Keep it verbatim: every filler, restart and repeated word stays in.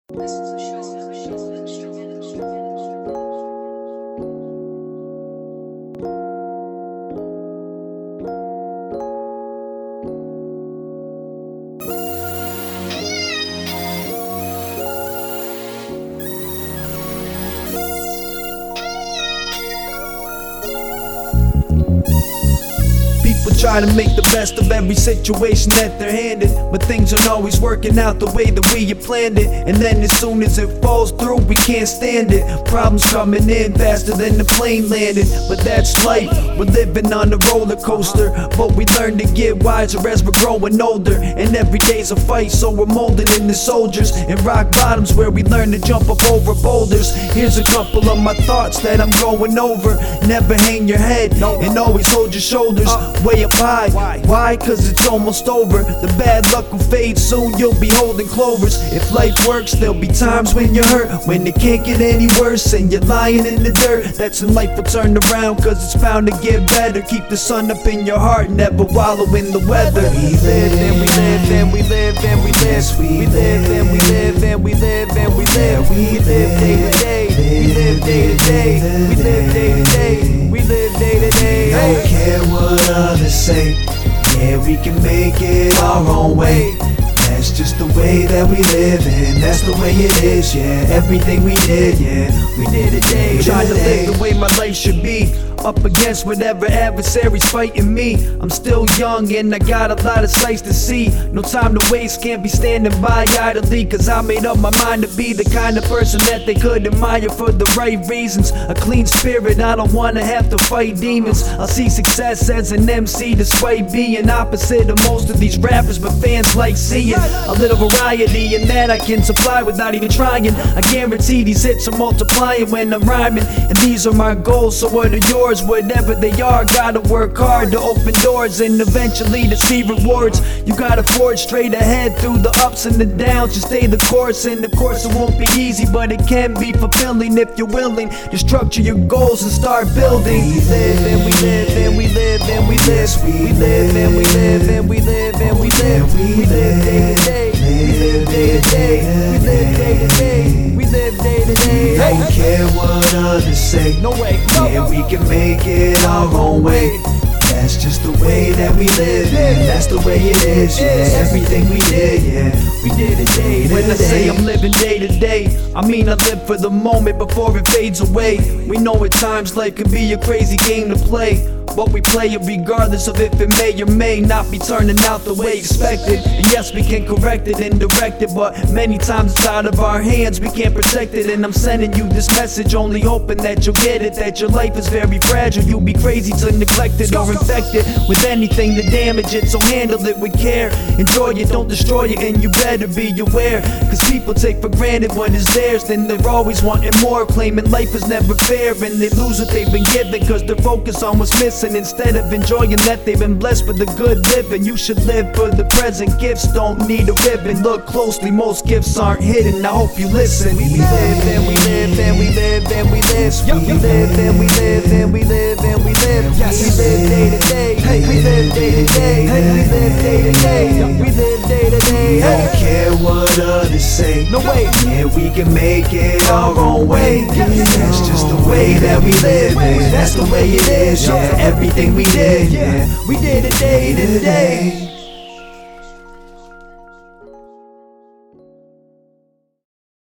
This is a show instrumental. People try to make the best of every situation that they're handed, but things aren't always working out the way that we had planned it. And then as soon as it falls through, we can't stand it. Problems coming in faster than the plane landed, but that's life. We're living on a roller coaster, but we learn to get wiser as we're growing older. And every day's a fight, so we're molding into soldiers. And rock bottoms where we learn to jump up over boulders. Here's a couple of my thoughts that I'm going over. Never hang your head, and always hold your shoulders way up high. Why? Cause it's almost over. The bad luck will fade soon, you'll be holding clovers. If life works, there'll be times when you're hurt, when it can't get any worse and you're lying in the dirt. That's when life will turn around, cause it's bound to get better. Keep the sun up in your heart, never wallow in the weather. We live and we live and we live and we live. We live and we live and we live and we live. We live day to day. We live day to day. We live day to day. We live day to day. Don't care what others say. Yeah, we can make it our own way. That's just the way that we live, and that's the way it is. Yeah, everything we did, yeah, we did it day to Trying to day. live the way my life should be, up against whatever adversaries fighting me. I'm still young and I got a lot of sights to see. No time to waste, can't be standing by idly, cause I made up my mind to be the kind of person that they could admire for the right reasons. A clean spirit, I don't wanna have to fight demons. I see success as an M C despite being opposite of most of these rappers, but fans like seeing a little variety, and that I can supply without even trying. I guarantee these hits are multiplying when I'm rhyming, and these are my goals, so what are yours? Whatever they are, gotta work hard to open doors and eventually to see rewards. You gotta forge straight ahead through the ups and the downs. Just stay the course, and of course it won't be easy, but it can be fulfilling if you're willing to structure your goals and start building. We live and we live and we live and we live. We live and we live and we live and we live. We live day to day. We live day to day. We live day to day. We live day to day. Don't care what others say. No way. Yeah, we can make it our own way. That's just the way that we live, and that's the way it is. Yeah, everything we did, yeah, we did it day to day. When I say I'm living day to day, I mean I live for the moment before it fades away. We know at times life can be a crazy game to play, but we play it regardless of if it may or may not be turning out the way expected. And yes, we can correct it and direct it, but many times it's out of our hands, we can't protect it. And I'm sending you this message only hoping that you'll get it, that your life is very fragile. You'll be crazy to neglect it or infect it with anything to damage it, so handle it with care. Enjoy it, don't destroy it, and you better be aware, cause people take for granted what is theirs, then they're always wanting more, claiming life is never fair, and they lose what they've been given cause they're focused on what's missing instead of enjoying that they've been blessed with a good living. You should live for the present, gifts don't need a ribbon. Look closely, most gifts aren't hidden, I hope you listen. We live and we live and we live and we live. We live and we live and we live and we live. We live day to day. We live day to day. We live day to day. We live day to day. Don't care what others say. No way. Yeah, we can make it our own way. That's just the way that we live, and that's the way it is. Yeah, everything we did, yeah, we did it day to day.